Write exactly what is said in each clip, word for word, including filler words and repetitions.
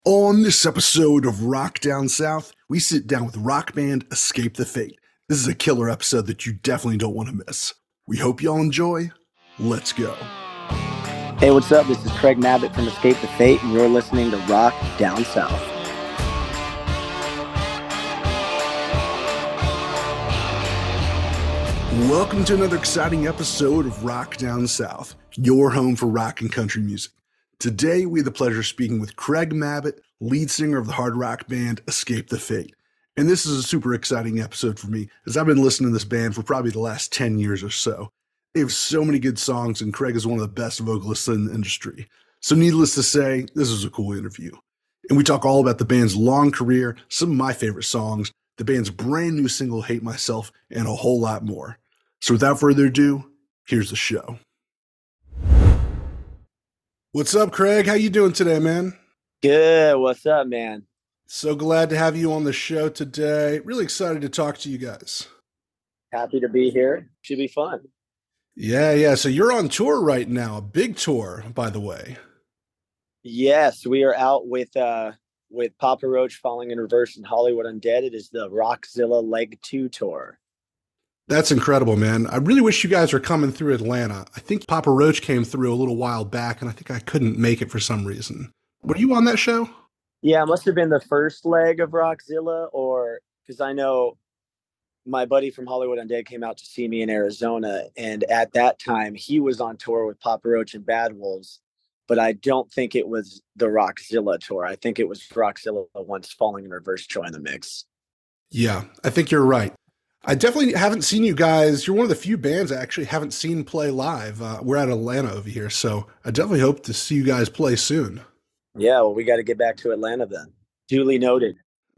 On this episode of Rock Down South, we sit down with rock band Escape the Fate. This is a killer episode that you definitely don't want to miss. We hope y'all enjoy. Let's go. Hey, what's up? This is Craig Mabbitt from Escape the Fate, and you're listening to Rock Down South. Welcome to another exciting episode of Rock Down South, your home for rock and country music. Today, we have the pleasure of speaking with Craig Mabbitt, lead singer of the hard rock band Escape the Fate. And this is a super exciting episode for me, as I've been listening to this band for probably the last ten years or so. They have so many good songs, and Craig is one of the best vocalists in the industry. So needless to say, this is a cool interview. And we talk all about the band's long career, some of my favorite songs, the band's brand new single, Hate Myself, and a whole lot more. So without further ado, here's the show. What's up, Craig? How you doing today, man? Good. What's up, man? So glad to have you on the show today. Really excited to talk to you guys. Happy to be here. Should be fun. Yeah, yeah. So you're on tour right now, a big tour, by the way. Yes, we are out with uh with Papa Roach, Falling in Reverse, and Hollywood Undead. It is the Rockzilla Leg two tour. That's incredible, man. I really wish you guys were coming through Atlanta. I think Papa Roach came through a little while back, and I think I couldn't make it for some reason. Were you on that show? Yeah, it must have been the first leg of Rockzilla, or because I know my buddy from Hollywood Undead came out to see me in Arizona, and at that time he was on tour with Papa Roach and Bad Wolves, but I don't think it was the Rockzilla tour. I think it was Rockzilla once Falling in Reverse joined the mix. Yeah, I think you're right. I definitely haven't seen you guys. You're one of the few bands I actually haven't seen play live. Uh, we're at Atlanta over here, so I definitely hope to see you guys play soon. Yeah, well, we got to get back to Atlanta then. Duly noted.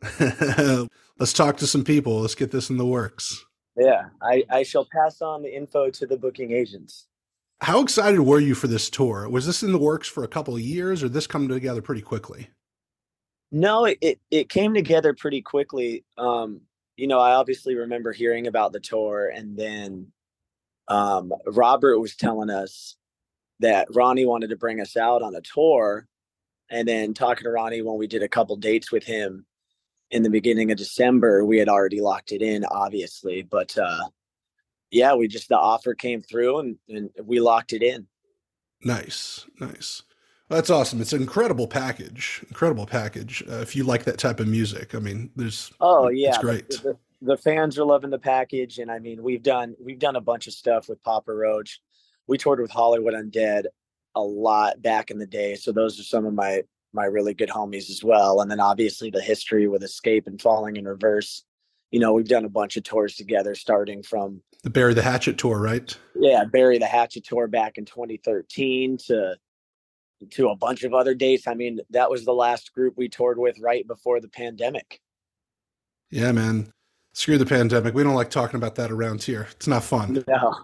Let's talk to some people. Let's get this in the works. Yeah, I, I shall pass on the info to the booking agents. How excited were you for this tour? Was this in the works for a couple of years, or did this come together pretty quickly? No, it, it, it came together pretty quickly. Um, you know, I obviously remember hearing about the tour, and then um, Robert was telling us that Ronnie wanted to bring us out on a tour. And then talking to Ronnie when we did a couple dates with him in the beginning of December, we had already locked it in, obviously. But uh, yeah, we just, the offer came through and, and we locked it in. Nice, nice. Well, that's awesome. It's an incredible package, incredible package. Uh, if you like that type of music, I mean, there's, oh yeah, it's great. The, the, the fans are loving the package. And I mean, we've done, we've done a bunch of stuff with Papa Roach. We toured with Hollywood Undead a lot back in the day. So those are some of my, my really good homies as well. And then obviously the history with Escape and Falling in Reverse. You know, we've done a bunch of tours together, starting from the Bury the Hatchet tour, right? Yeah. Bury the Hatchet tour back in twenty thirteen to, to a bunch of other dates. I mean, that was the last group we toured with right before the pandemic. Yeah, man. Screw the pandemic. We don't like talking about that around here. It's not fun. No.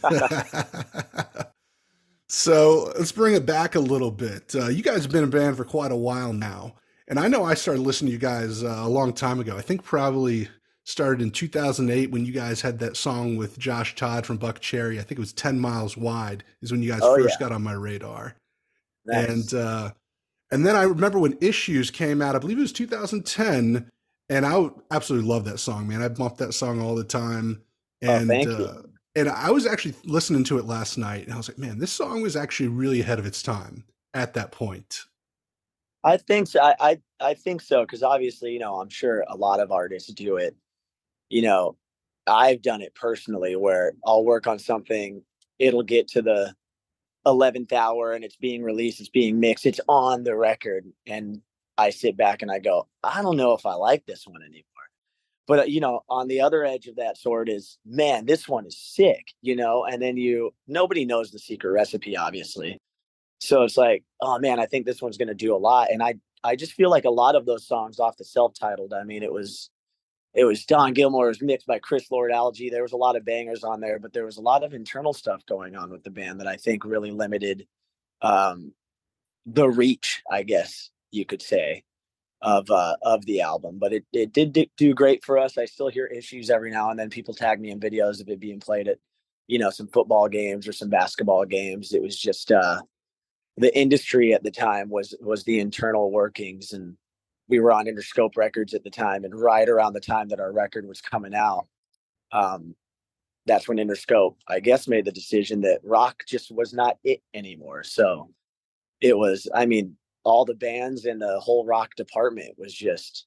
So let's bring it back a little bit. Uh, you guys have been a band for quite a while now. And I know I started listening to you guys uh, a long time ago. I think probably started in two thousand eight when you guys had that song with Josh Todd from Buck Cherry. I think it was ten miles Wide is when you guys oh, first yeah. got on my radar. Nice. And, uh, and then I remember when Issues came out, I believe it was two thousand ten. And I absolutely love that song, man. I bumped that song all the time. And, oh, thank uh, you. And I was actually listening to it last night, and I was like, man, this song was actually really ahead of its time at that point. I think so. I, I, I think so. Cause obviously, you know, I'm sure a lot of artists do it. You know, I've done it personally where I'll work on something. It'll get to the eleventh hour and it's being released. It's being mixed. It's on the record. And I sit back and I go, I don't know if I like this one anymore. But, uh, you know, on the other edge of that sword is, man, this one is sick, you know, and then you, nobody knows the secret recipe, obviously. So it's like, oh, man, I think this one's going to do a lot. And I, I just feel like a lot of those songs off the self-titled, I mean, it was, it was Don Gilmore, it was mixed by Chris Lord-Alge. There was a lot of bangers on there, but there was a lot of internal stuff going on with the band that I think really limited um, the reach, I guess you could say, of uh of the album. But it, it did do great for us. I still hear Issues every now and then. People tag me in videos of it being played at, you know, some football games or some basketball games. It was just uh the industry at the time was was the internal workings, and we were on Interscope Records at the time, and right around the time that our record was coming out, um, that's when Interscope, I guess, made the decision that rock just was not it anymore. So it was, I mean, all the bands in the whole rock department was just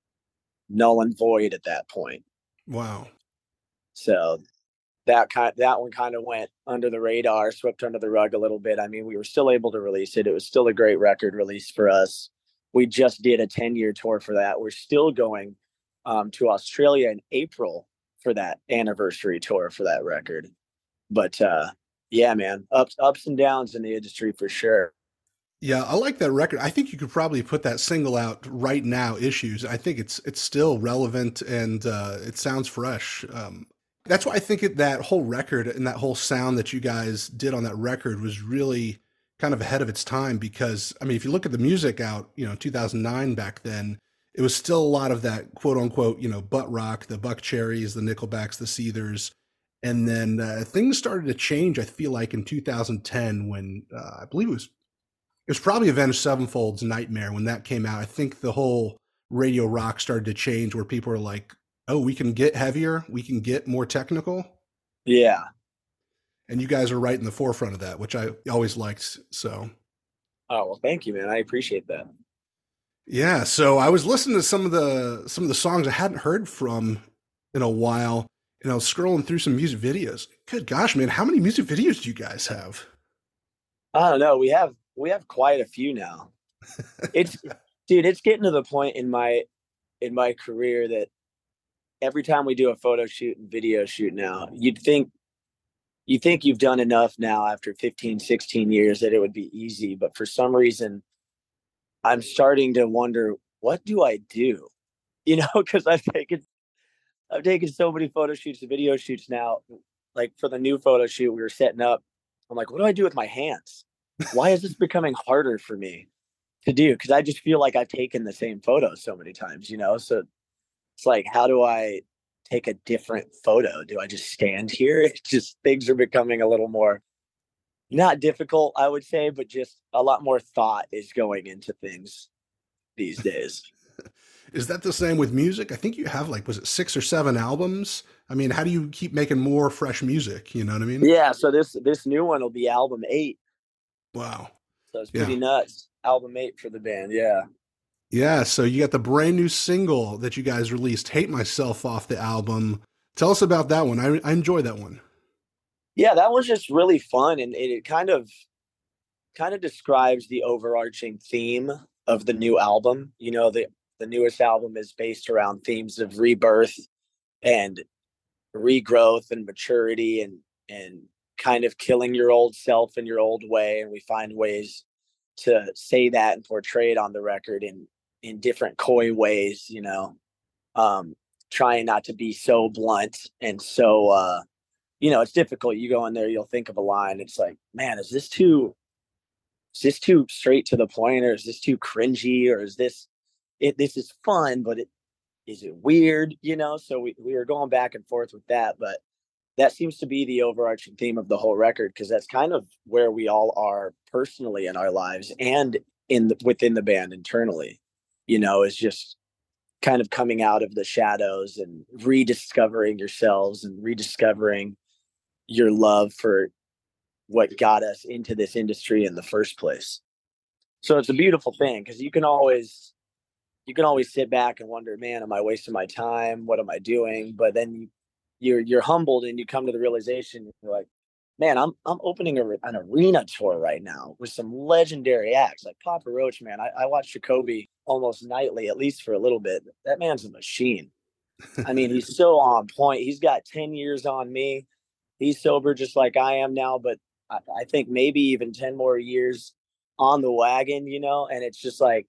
null and void at that point. Wow. So that kind that one kind of went under the radar, swept under the rug a little bit. I mean, we were still able to release it. It was still a great record release for us. We just did a ten year tour for that. We're still going um, to Australia in April for that anniversary tour for that record. But uh, yeah, man, ups ups and downs in the industry for sure. Yeah, I like that record. I think you could probably put that single out right now, Issues. I think it's it's still relevant and uh, it sounds fresh. Um, that's why I think it, that whole record and that whole sound that you guys did on that record was really kind of ahead of its time because, I mean, if you look at the music out, you know, two thousand nine back then, it was still a lot of that quote unquote, you know, butt rock, the Buck Cherries, the Nickelbacks, the Seethers. And then uh, things started to change, I feel like, in two thousand ten when uh, I believe it was it was probably Avenged Sevenfold's Nightmare when that came out. I think the whole radio rock started to change where people were like, oh, we can get heavier, we can get more technical. Yeah. And you guys are right in the forefront of that, which I always liked. So. Oh, well, thank you, man. I appreciate that. Yeah. So I was listening to some of the, some of the songs I hadn't heard from in a while, and I was scrolling through some music videos. Good gosh, man. How many music videos do you guys have? I don't know. We have, we have quite a few now. It's, dude, it's getting to the point in my, in my career that every time we do a photo shoot and video shoot now, you'd think, you think you've done enough now after fifteen, sixteen years that it would be easy. But for some reason, I'm starting to wonder, what do I do? You know, because I've taken, I've taken so many photo shoots and video shoots now. Like for the new photo shoot we were setting up, I'm like, what do I do with my hands? Why is this becoming harder for me to do? Because I just feel like I've taken the same photo so many times, you know? So it's like, how do I take a different photo? Do I just stand here? It's just, things are becoming a little more, not difficult, I would say, but just a lot more thought is going into things these days. Is that the same with music? I think you have like, was it six or seven albums? I mean, how do you keep making more fresh music? You know what I mean? Yeah. So this, this new one will be album eight. Wow. So it's pretty Yeah. nuts. Album eight for the band. Yeah. Yeah. So you got the brand new single that you guys released, Hate Myself, off the album. Tell us about that one. I, I enjoyed that one. Yeah. That was just really fun. And it, it kind of, kind of describes the overarching theme of the new album. You know, the, the newest album is based around themes of rebirth and regrowth and maturity and, and kind of killing your old self in your old way. And we find ways to say that and portray it on the record in, in different coy ways, you know, um, trying not to be so blunt and so, uh, you know, it's difficult. You go in there, you'll think of a line. It's like, man, is this too, is this too straight to the point, or is this too cringy, or is this, it, this is fun, but it, is it weird, you know? So we, we were going back and forth with that, but that seems to be the overarching theme of the whole record, because that's kind of where we all are personally in our lives and in the, within the band internally, you know, is just kind of coming out of the shadows and rediscovering yourselves and rediscovering your love for what got us into this industry in the first place. So it's a beautiful thing, because you can always you can always sit back and wonder, man, am I wasting my time? What am I doing? But then you, you're you're humbled and you come to the realization, you're like, man, I'm I'm opening a, an arena tour right now with some legendary acts like Papa Roach, man. I, I watch Jacoby almost nightly, at least for a little bit. That man's a machine. I mean, he's so on point. He's got ten years on me. He's sober just like I am now, but I, I think maybe even ten more years on the wagon, you know, and it's just like,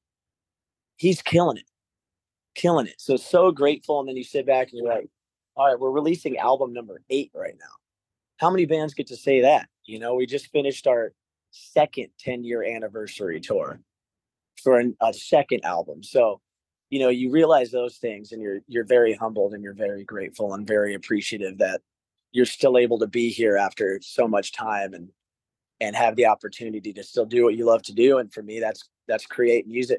he's killing it, killing it. So, so grateful. And then you sit back and you're like, all right, we're releasing album number eight right now. How many bands get to say that? You know, we just finished our second ten year anniversary tour for an, a second album. So, you know, you realize those things and you're, you're very humbled and you're very grateful and very appreciative that you're still able to be here after so much time and and have the opportunity to still do what you love to do. And for me, that's that's create music.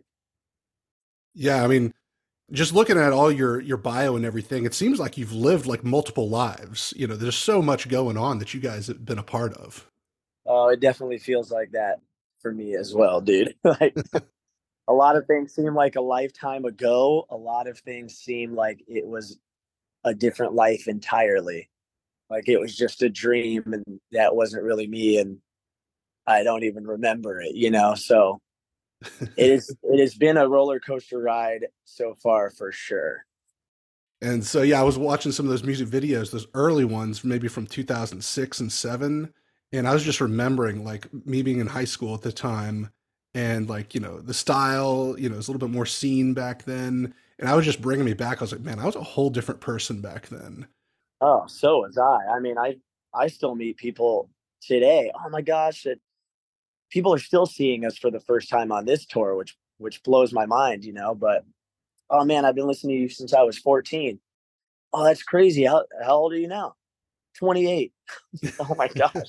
Yeah, I mean, just looking at all your your bio and everything, it seems like you've lived like multiple lives. You know, there's so much going on that you guys have been a part of. Oh, it definitely feels like that for me as well, dude. Like a lot of things seem like a lifetime ago. A lot of things seem like it was a different life entirely. Like it was just a dream and that wasn't really me. And I don't even remember it, you know? So it is, it has been a roller coaster ride so far for sure. And so, yeah, I was watching some of those music videos, those early ones, maybe from two thousand six and seven. And I was just remembering like me being in high school at the time and like, you know, the style, you know, it was a little bit more scene back then. And I was just bringing me back. I was like, man, I was a whole different person back then. Oh, so was I. I mean, I, I still meet people today. Oh my gosh, that people are still seeing us for the first time on this tour, which, which blows my mind, you know, but oh man, I've been listening to you since I was fourteen. Oh, that's crazy. How, how old are you now? twenty-eight. Oh my gosh.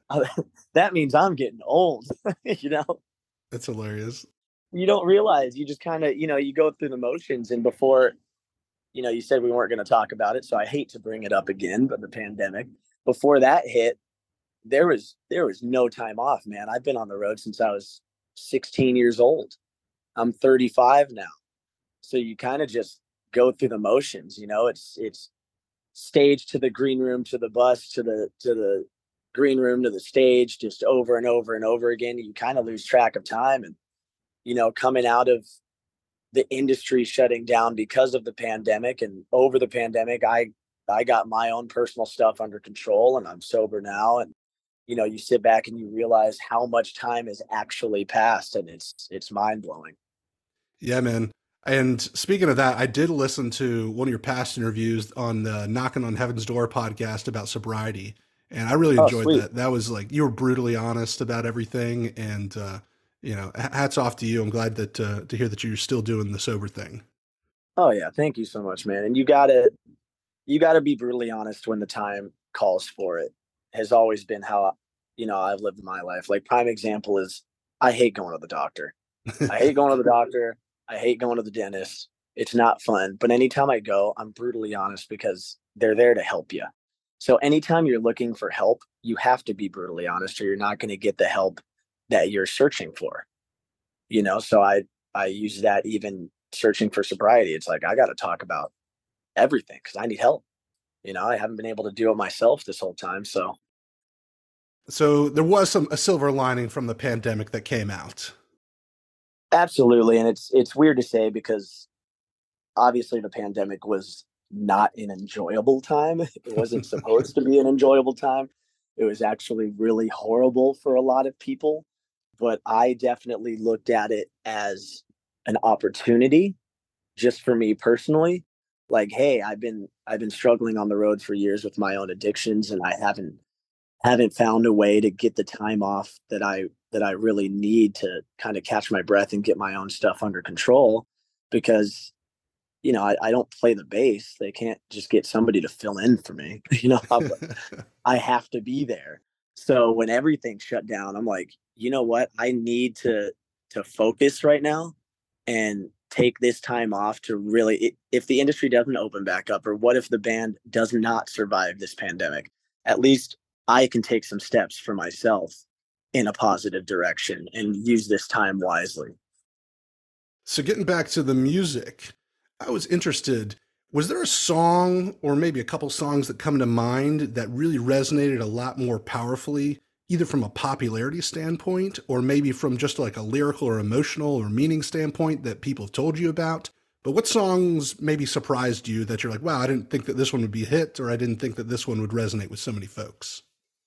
That means I'm getting old, you know? That's hilarious. You don't realize you just kind of, you know, you go through the motions and before, you know, you said we weren't going to talk about it. So I hate to bring it up again, but the pandemic, before that hit, there was, there was no time off, man. I've been on the road since I was sixteen years old. I'm thirty-five now. So you kind of just go through the motions, you know, it's, it's, stage to the green room to the bus to the to the green room to the stage just over and over and over again. You kind of lose track of time. And you know, coming out of the industry shutting down because of the pandemic and over the pandemic, i i got my own personal stuff under control and I'm sober now. And you know, you sit back and you realize how much time has actually passed and it's it's mind-blowing. Yeah, man. And speaking of that, I did listen to one of your past interviews on the Knocking on Heaven's Door podcast about sobriety. And I really Oh, enjoyed sweet. that. That was like, you were brutally honest about everything. And, uh, you know, hats off to you. I'm glad that, uh, to hear that you're still doing the sober thing. Oh yeah, thank you so much, man. And you gotta you gotta be brutally honest when the time calls for it. Has always been how, you know, I've lived my life. Like prime example is I hate going to the doctor. I hate going to the doctor. I hate going to the dentist. It's not fun. But anytime I go, I'm brutally honest because they're there to help you. So anytime you're looking for help, you have to be brutally honest or you're not going to get the help that you're searching for. You know, so I I use that even searching for sobriety. It's like I got to talk about everything because I need help. You know, I haven't been able to do it myself this whole time. So So there was some a silver lining from the pandemic that came out. absolutely. And it's it's weird to say because obviously the pandemic was not an enjoyable time. It wasn't supposed to be an enjoyable time. It was actually really horrible for a lot of people. But I definitely looked at it as an opportunity just for me personally. Like, hey, I've been I've been struggling on the road for years with my own addictions and I haven't haven't found a way to get the time off that I that I really need to kind of catch my breath and get my own stuff under control because you know, I, I don't play the bass. They can't just get somebody to fill in for me. You know, I'm, I have to be there. So when everything shut down, I'm like, you know what? I need to to focus right now and take this time off to really. If the industry doesn't open back up, or what if the band does not survive this pandemic? At least I can take some steps for myself in a positive direction and use this time wisely. So getting back to the music, I was interested. Was there a song or maybe a couple songs that come to mind that really resonated a lot more powerfully, either from a popularity standpoint or maybe from just like a lyrical or emotional or meaning standpoint that people have told you about? But what songs maybe surprised you that you're like, wow, I didn't think that this one would be a hit, or I didn't think that this one would resonate with so many folks?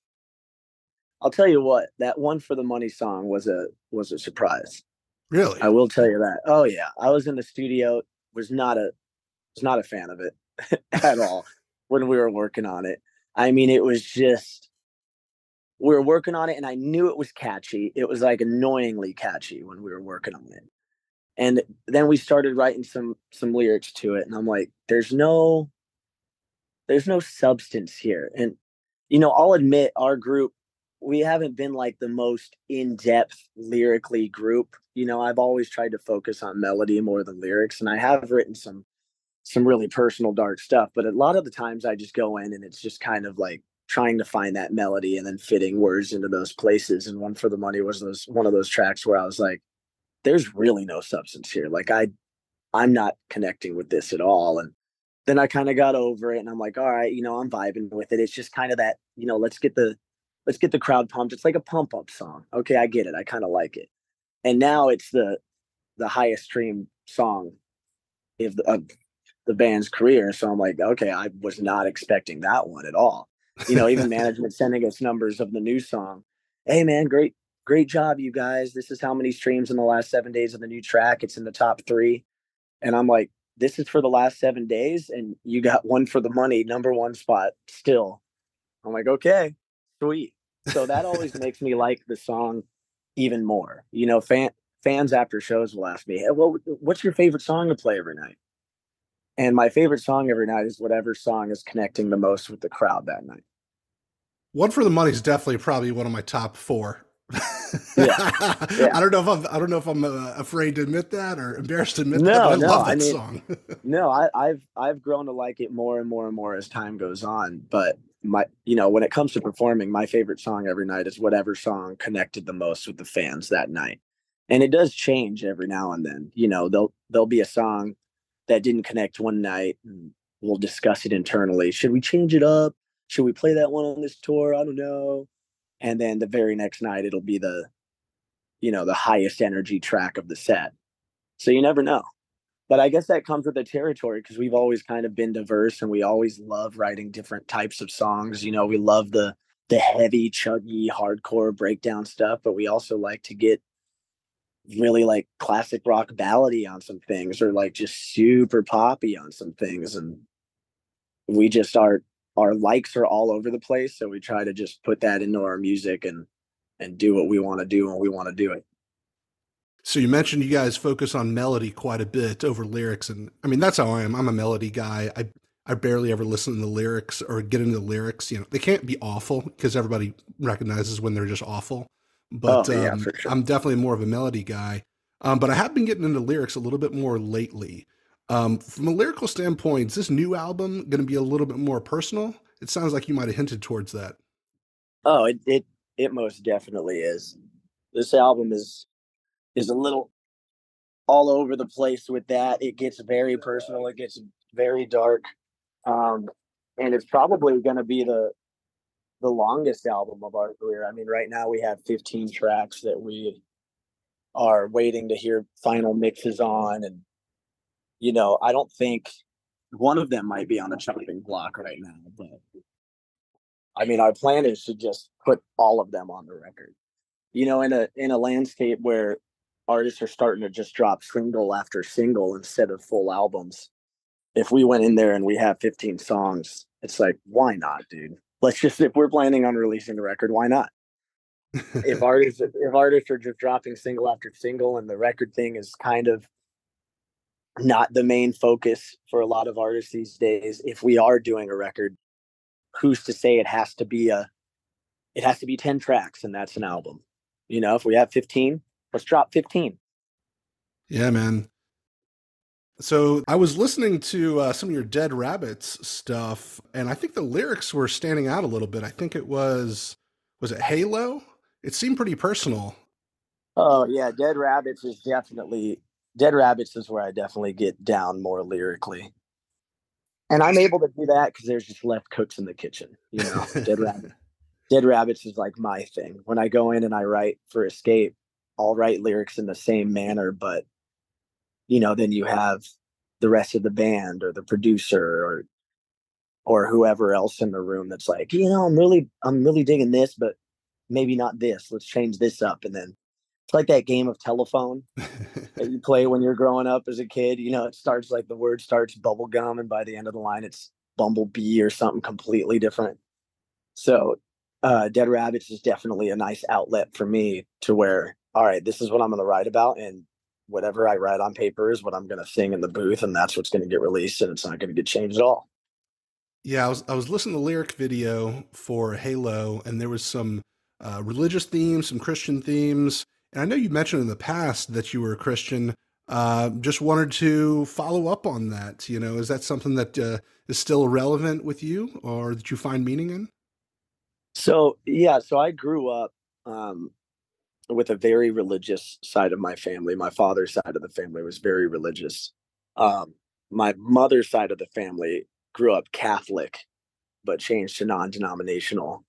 I'll tell you what, that one for the money song was a was a surprise. Really? I will tell you that. Oh yeah, I was in the studio, was not a was not a fan of it at all when we were working on it. I mean, it was just we were working on it and I knew it was catchy. It was like annoyingly catchy when we were working on it. And then we started writing some some lyrics to it and I'm like, there's no there's no substance here. And you know, I'll admit our group we haven't been like the most in-depth lyrically group. You know, I've always tried to focus on melody more than lyrics, and I have written some some really personal dark stuff, but a lot of the times I just go in and it's just kind of like trying to find that melody and then fitting words into those places. And One for the Money was those one of those tracks where I was like, there's really no substance here. Like I I'm not connecting with this at all. And then I kind of got over it and I'm like, all right, you know, I'm vibing with it. It's just kind of that, you know, let's get the let's get the crowd pumped. It's like a pump up song. Okay, I get it. I kind of like it. And now it's the the highest stream song of the, of the band's career. So I'm like, okay, I was not expecting that one at all. You know, even management sending us numbers of the new song. Hey man, great, great job, you guys. This is how many streams in the last seven days of the new track. It's in the top three. And I'm like, this is for the last seven days, and you got One for the Money, number one spot still. I'm like, okay, sweet. So that always makes me like the song even more. You know, fan, fans after shows will ask me, hey, well, what's your favorite song to play every night? And my favorite song every night is whatever song is connecting the most with the crowd that night. One for the Money is definitely probably one of my top four. Yeah. Yeah. I don't know if I'm, I don't know if I'm uh, afraid to admit that or embarrassed to admit no, that, but I no, love that I mean, song. no, I, I've I've grown to like it more and more and more as time goes on. But my, you know, when it comes to performing, my favorite song every night is whatever song connected the most with the fans that night. And it does change every now and then. You know, there'll there'll be a song that didn't connect one night, and we'll discuss it internally. Should we change it up? Should we play that one on this tour? I don't know. And then the very next night, it'll be the, you know, the highest energy track of the set. So you never know. But I guess that comes with the territory because we've always kind of been diverse and we always love writing different types of songs. You know, we love the the heavy, chuggy, hardcore breakdown stuff, but we also like to get really like classic rock ballady on some things or like just super poppy on some things. And we just are our likes are all over the place. So we try to just put that into our music and and do what we want to do when we want to do it. So you mentioned you guys focus on melody quite a bit over lyrics. And I mean, that's how I am. I'm a melody guy. I, I barely ever listen to the lyrics or get into the lyrics. You know, they can't be awful because everybody recognizes when they're just awful. But oh, yeah, um, for sure. I'm definitely more of a melody guy. Um, but I have been getting into lyrics a little bit more lately. Um, from a lyrical standpoint, is this new album going to be a little bit more personal? It sounds like you might have hinted towards that. Oh, it, it, it most definitely is. This album is, is a little all over the place with that. It gets very personal. It gets very dark. Um, and it's probably going to be the, the longest album of our career. I mean, right now we have fifteen tracks that we are waiting to hear final mixes on. And, you know, I don't think one of them might be on the chopping block right now, but I mean, our plan is to just put all of them on the record, you know, in a, in a landscape where artists are starting to just drop single after single instead of full albums. If we went in there and we have fifteen songs, it's like, why not, dude? Let's just, if we're planning on releasing the record, why not? if artists, if artists are just dropping single after single and the record thing is kind of not the main focus for a lot of artists these days, if we are doing a record, who's to say it has to be a, it has to be ten tracks and that's an album? You know, if we have fifteen, let's drop fifteen. Yeah, man. So I was listening to uh, some of your Dead Rabbits stuff, and I think the lyrics were standing out a little bit. I think it was, was it Halo? It seemed pretty personal. Oh yeah, Dead Rabbits is definitely, Dead Rabbits is where I definitely get down more lyrically. And I'm able to do that because there's just left cooks in the kitchen, you know. Dead Rabbit. Dead Rabbits is like my thing. When I go in and I write for Escape, I'll write lyrics in the same manner, but you know, then you have the rest of the band or the producer or or whoever else in the room that's like, you know, I'm really I'm really digging this, but maybe not this. Let's change this up. And then it's like that game of telephone that you play when you're growing up as a kid. You know, it starts like the word starts bubblegum, and by the end of the line it's bumblebee or something completely different. So uh Dead Rabbits is definitely a nice outlet for me to where, all right, this is what I'm going to write about, and whatever I write on paper is what I'm going to sing in the booth, and that's what's going to get released, and it's not going to get changed at all. Yeah, I was I was listening to the lyric video for Halo, and there was some uh, religious themes, some Christian themes. And I know you mentioned in the past that you were a Christian. Uh, just wanted to follow up on that. You know, is that something that uh, is still relevant with you, or that you find meaning in? So yeah, so I grew up um, with a very religious side of my family. My father's side of the family was very religious. Um, my mother's side of the family grew up Catholic, but changed to non-denominational.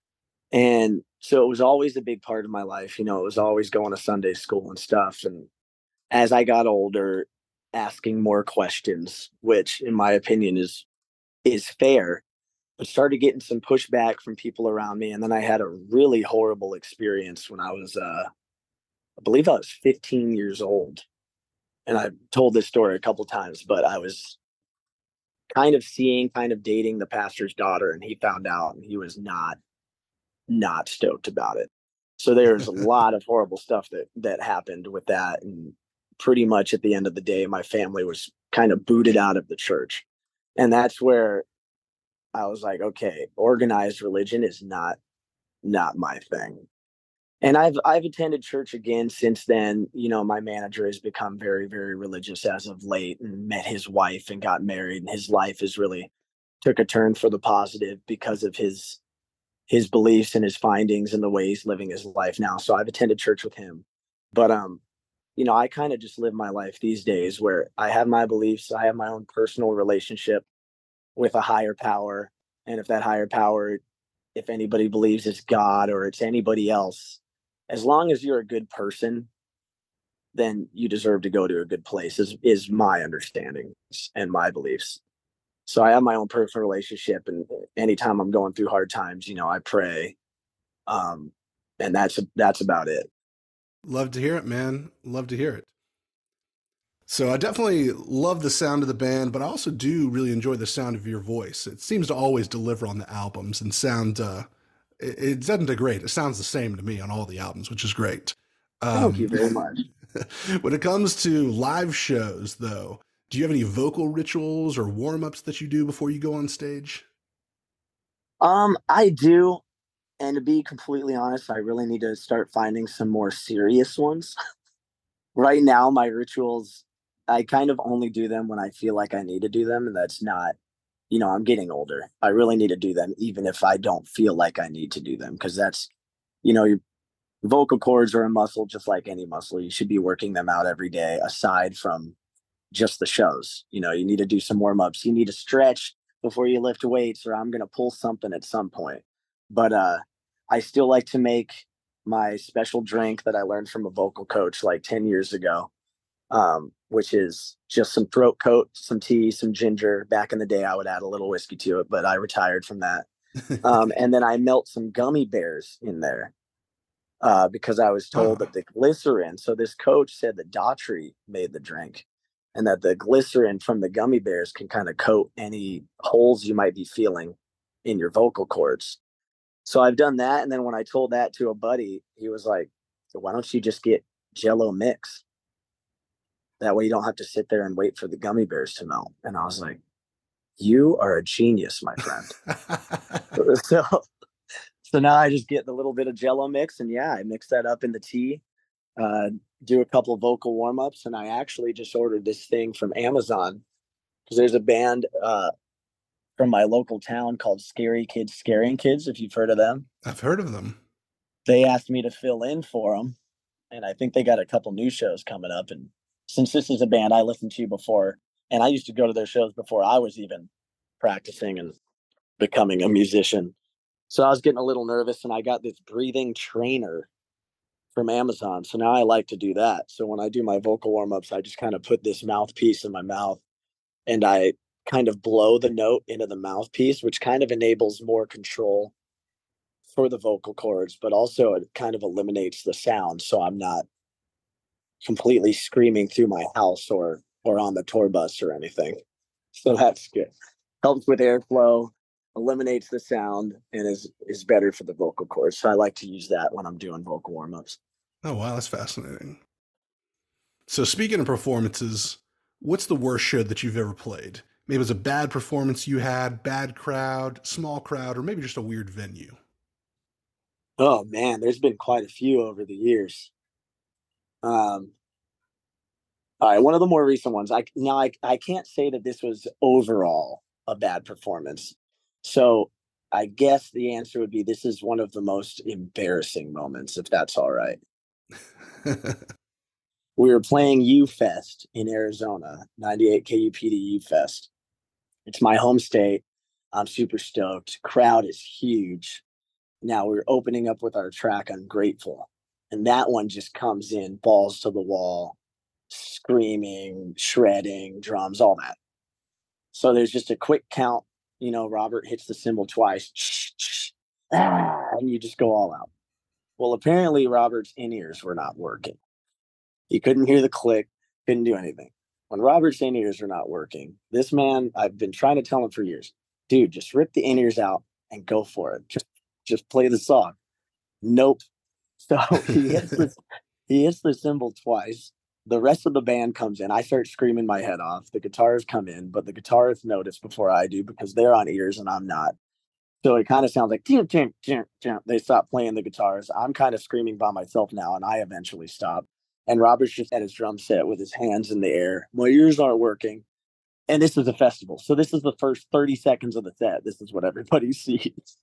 And so it was always a big part of my life. You know, it was always going to Sunday school and stuff. And as I got older, asking more questions, which in my opinion is is fair, but started getting some pushback from people around me. And then I had a really horrible experience when I was uh I believe I was fifteen years old. And I've told this story a couple times, but I was kind of seeing, kind of dating the pastor's daughter, and he found out and he was not not stoked about it. So there's a lot of horrible stuff that that happened with that. And pretty much at the end of the day, my family was kind of booted out of the church. And that's where I was like, okay, organized religion is not not my thing. And I've I've attended church again since then. You know, my manager has become very, very religious as of late, and met his wife and got married, and his life has really took a turn for the positive because of his his beliefs and his findings and the way he's living his life now. So I've attended church with him. But um, you know, I kind of just live my life these days where I have my beliefs, I have my own personal relationship with a higher power. And if that higher power, if anybody believes it's God or it's anybody else, as long as you're a good person, then you deserve to go to a good place, is is my understanding and my beliefs. So I have my own personal relationship, and anytime I'm going through hard times, you know, I pray. Um, and that's that's about it. Love to hear it, man. Love to hear it. So I definitely love the sound of the band, but I also do really enjoy the sound of your voice. It seems to always deliver on the albums and sound. Uh, it, it doesn't degrade. It sounds the same to me on all the albums, which is great. Thank you Um, very much. when it comes to live shows, though, do you have any vocal rituals or warm ups that you do before you go on stage? Um, I do, and to be completely honest, I really need to start finding some more serious ones. Right now, my rituals, I kind of only do them when I feel like I need to do them, and that's not, you know, I'm getting older. I really need to do them, even if I don't feel like I need to do them, because that's, you know, your vocal cords are a muscle just like any muscle. You should be working them out every day, aside from just the shows. You know, you need to do some warm ups. You need to stretch before you lift weights, or I'm going to pull something at some point. But uh, I still like to make my special drink that I learned from a vocal coach like ten years ago, um, which is just some throat coat, some tea, some ginger. Back in the day, I would add a little whiskey to it, but I retired from that. Um, and then I melt some gummy bears in there uh, because I was told Ah, that the glycerin. So this coach said that Daughtry made the drink, and that the glycerin from the gummy bears can kind of coat any holes you might be feeling in your vocal cords. So I've done that, and then when I told that to a buddy, he was like, so "Why don't you just get Jello mix? That way you don't have to sit there and wait for the gummy bears to melt." And I was like, "You are a genius, my friend." So so now I just get the little bit of Jello mix, and yeah, I mix that up in the tea, uh, do a couple of vocal warm ups, and I actually just ordered this thing from Amazon because there's a band uh, from my local town called Scary Kids Scaring Kids. If you've heard of them, I've heard of them. they asked me to fill in for them, and I think they got a couple new shows coming up. And since this is a band I listened to before, and I used to go to their shows before I was even practicing and becoming a musician, so I was getting a little nervous, and I got this breathing trainer from Amazon. So now I like to do that. So when I do my vocal warm ups, I just kind of put this mouthpiece in my mouth, and I kind of blow the note into the mouthpiece, which kind of enables more control for the vocal cords, but also it kind of eliminates the sound. So I'm not completely screaming through my house or or on the tour bus or anything. So that's good. Helps with airflow, eliminates the sound, and is is better for the vocal cords. So I like to use that when I'm doing vocal warm ups. Oh, wow, that's fascinating. So, speaking of performances, what's the worst show that you've ever played? Maybe it was a bad performance you had, bad crowd, small crowd, or maybe just a weird venue. Oh man, there's been quite a few over the years. Um, all right, one of the more recent ones. I now I I can't say that this was overall a bad performance. So I guess the answer would be this is one of the most embarrassing moments, if that's all right. We were playing U Fest in Arizona, ninety-eight K U P D U Fest. It's my home state. I'm super stoked. Crowd is huge. Now we're opening up with our track Ungrateful. And that one just comes in balls to the wall, screaming, shredding, drums, all that. So there's just a quick count. You know, Robert hits the cymbal twice, ah, and you just go all out. Well, apparently Robert's in-ears were not working. He couldn't hear the click, couldn't do anything. When Robert's in-ears are not working, this man, I've been trying to tell him for years, dude, just rip the in-ears out and go for it. Just just play the song. Nope. So he hits the he hits the cymbal twice. The rest of the band comes in. I start screaming my head off. The guitars come in, but the guitarists notice before I do because they're on ears and I'm not. So it kind of sounds like ting, ting, ting, ting. They stop playing the guitars. I'm kind of screaming by myself now, and I eventually stop. And Robert's just at his drum set with his hands in the air. My ears aren't working. And this is a festival. So this is the first thirty seconds of the set. This is what everybody sees.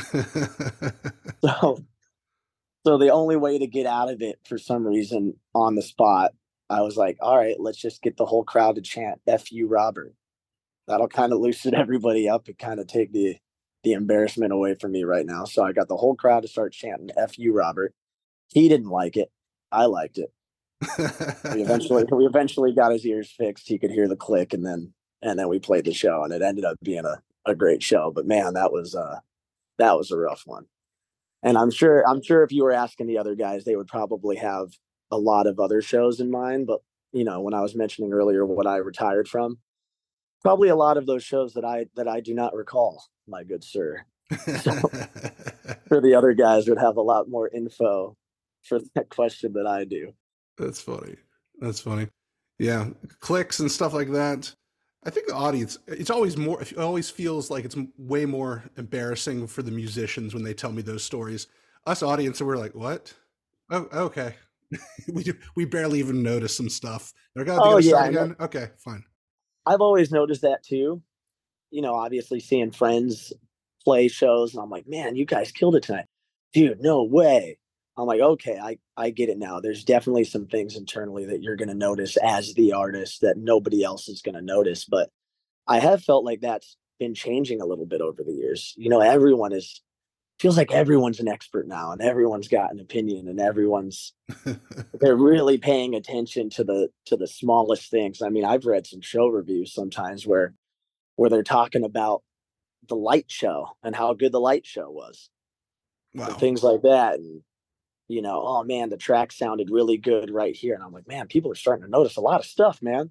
so so the only way to get out of it for some reason on the spot, I was like, all right, let's just get the whole crowd to chant F you, Robert. That'll kind of loosen everybody up and kind of take the the embarrassment away from me right now. So I got the whole crowd to start chanting F you, Robert. He didn't like it. I liked it. we eventually we eventually got his ears fixed. He could hear the click, and then and then we played the show, and it ended up being a, a great show. But man, that was uh that was a rough one. And I'm sure I'm sure if you were asking the other guys, they would probably have a lot of other shows in mind. But you know, when I was mentioning earlier what I retired from, probably a lot of those shows that I that I do not recall, my good sir. So for the other guys would have a lot more info for that question than I do. That's funny. That's funny. Yeah, clicks and stuff like that. I think the audience, it's always more, it always feels like it's way more embarrassing for the musicians when they tell me those stories. Us audience, we're like, what? Oh, okay. we do, we barely even notice some stuff. They're like, oh, they Oh gotta yeah, start I know. again. Okay, fine. I've always noticed that too. You know, obviously seeing friends play shows, and I'm like, man, you guys killed it tonight, dude. No way. I'm like, okay, I I get it now. There's definitely some things internally that you're going to notice as the artist that nobody else is going to notice, but I have felt like that's been changing a little bit over the years. You know, everyone is feels like everyone's an expert now, and everyone's got an opinion, and everyone's they're really paying attention to the to the smallest things. I mean, I've read some show reviews sometimes where where they're talking about the light show and how good the light show was and Wow. things like that. And you know, oh man, the track sounded really good right here. And I'm like, man, people are starting to notice a lot of stuff, man.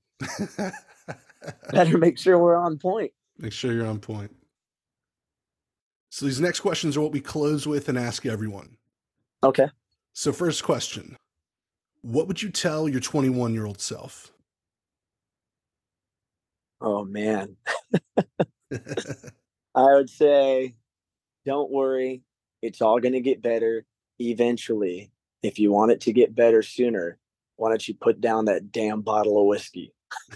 Better make sure we're on point. Make sure you're on point. So these next questions are what we close with and ask everyone. Okay. So first question, what would you tell your twenty-one year old self? Oh man. I would say, don't worry. It's all going to get better eventually. If you want it to get better sooner, why don't you put down that damn bottle of whiskey?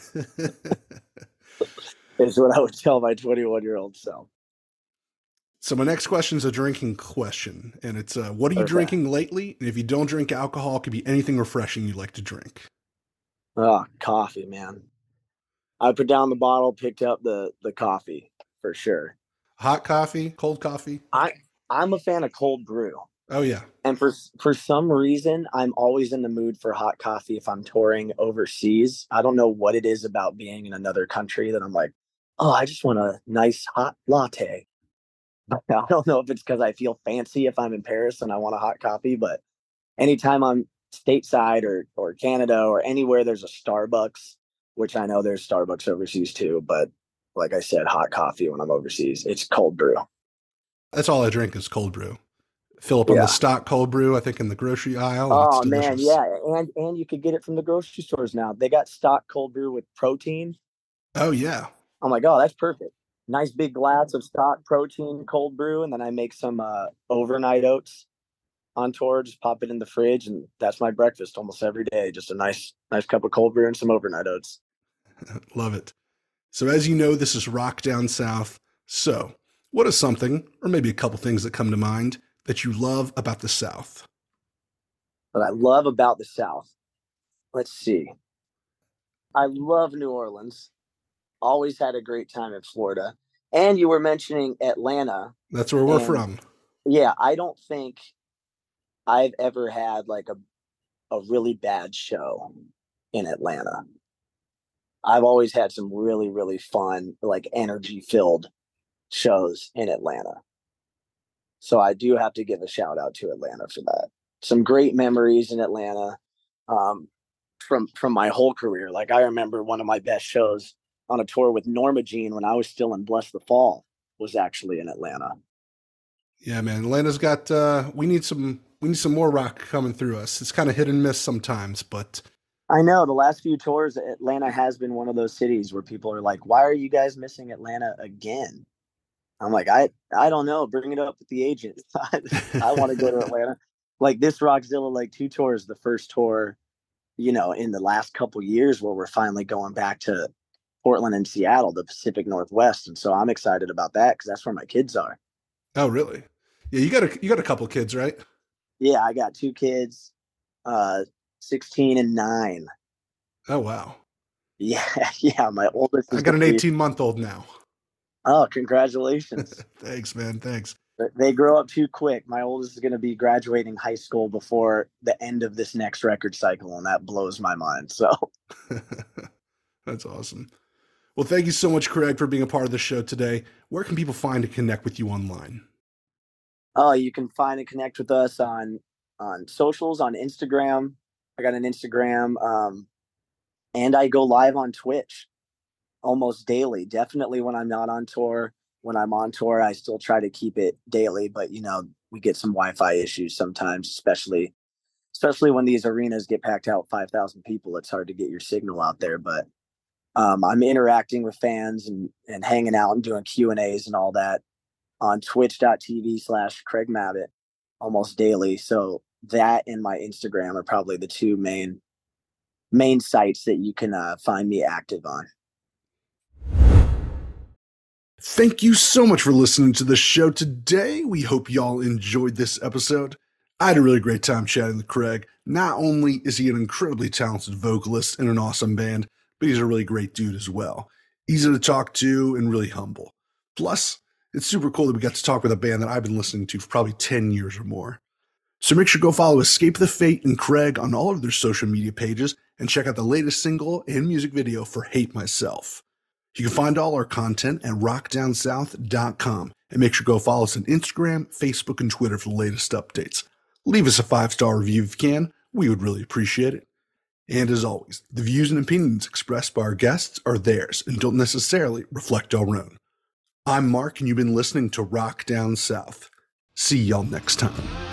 Is what I would tell my twenty-one year old self. So my next question is a drinking question, and it's uh, what are you Okay. drinking lately? And if you don't drink alcohol, it could be anything refreshing you like to drink. Oh, coffee, man. I put down the bottle, picked up the the coffee for sure. Hot coffee, cold coffee. I I'm a fan of cold brew. Oh yeah. And for for some reason, I'm always in the mood for hot coffee if I'm touring overseas. I don't know what it is about being in another country that I'm like, oh, I just want a nice hot latte. I don't know if it's because I feel fancy if I'm in Paris and I want a hot coffee, but anytime I'm stateside or or Canada or anywhere there's a Starbucks, which I know there's Starbucks overseas too, but like I said, hot coffee when I'm overseas, it's cold brew. That's all I drink is cold brew. Fill up on the Yeah. stock cold brew, I think in the grocery aisle, and it's Oh man, delicious. yeah, and and you could get it from the grocery stores now. They got stock cold brew with protein. Oh yeah. I'm like, oh, that's perfect. Nice big glass of stock protein cold brew, and then I make some uh, overnight oats. on tour, just pop it in the fridge, and that's my breakfast almost every day. Just a nice, nice cup of cold beer and some overnight oats. Love it. So as you know, this is Rock Down South. So what is something, or maybe a couple things that come to mind, that you love about the South? What I love about the South. Let's see. I love New Orleans. Always had a great time in Florida. And you were mentioning Atlanta. That's where we're from. Yeah, I don't think I've ever had like a a really bad show in Atlanta. I've always had some really, really fun, like energy filled shows in Atlanta. So I do have to give a shout out to Atlanta for that. Some great memories in Atlanta um, from from my whole career. Like I remember one of my best shows on a tour with Norma Jean when I was still in Bless the Fall was actually in Atlanta. Yeah, man. Atlanta's got, uh, we need some, we need some more rock coming through us. It's kind of hit and miss sometimes, but. I know the last few tours, Atlanta has been one of those cities where people are like, why are you guys missing Atlanta again? I'm like, I, I don't know. Bring it up with the agent. I, I want to go to Atlanta. Like this Rockzilla, like two tours, the first tour, you know, in the last couple years where we're finally going back to Portland and Seattle, the Pacific Northwest. And so I'm excited about that because that's where my kids are. Oh, really? Yeah, you got a you got a couple kids, right? Yeah, I got two kids, uh, sixteen and nine. Oh, wow. Yeah, yeah. My oldest. I got an eighteen-month-old now. Oh, congratulations! Thanks, man. Thanks. They grow up too quick. My oldest is going to be graduating high school before the end of this next record cycle, and that blows my mind. So, that's awesome. Well, thank you so much, Craig, for being a part of the show today. Where can people find and connect with you online? Oh, you can find and connect with us on on socials, on Instagram. I got an Instagram, um, and I go live on Twitch almost daily. Definitely when I'm not on tour. When I'm on tour, I still try to keep it daily, but you know, we get some Wi-Fi issues sometimes, especially especially when these arenas get packed out five thousand people. It's hard to get your signal out there, but um, I'm interacting with fans and and hanging out and doing Q and A's and all that on twitch.tv slash Craig Mabbitt almost daily. So that and my Instagram are probably the two main main sites that you can uh, find me active on. Thank you so much for listening to the show today. We hope y'all enjoyed this episode. I had a really great time chatting with Craig. Not only is he an incredibly talented vocalist in an awesome band, but he's a really great dude as well. Easy to talk to and really humble. Plus, it's super cool that we got to talk with a band that I've been listening to for probably ten years or more. So make sure to go follow Escape the Fate and Craig on all of their social media pages and check out the latest single and music video for Hate Myself. You can find all our content at rock down south dot com and make sure to go follow us on Instagram, Facebook, and Twitter for the latest updates. Leave us a five-star review if you can. We would really appreciate it. And as always, the views and opinions expressed by our guests are theirs and don't necessarily reflect our own. I'm Mark, and you've been listening to Rock Down South. See y'all next time.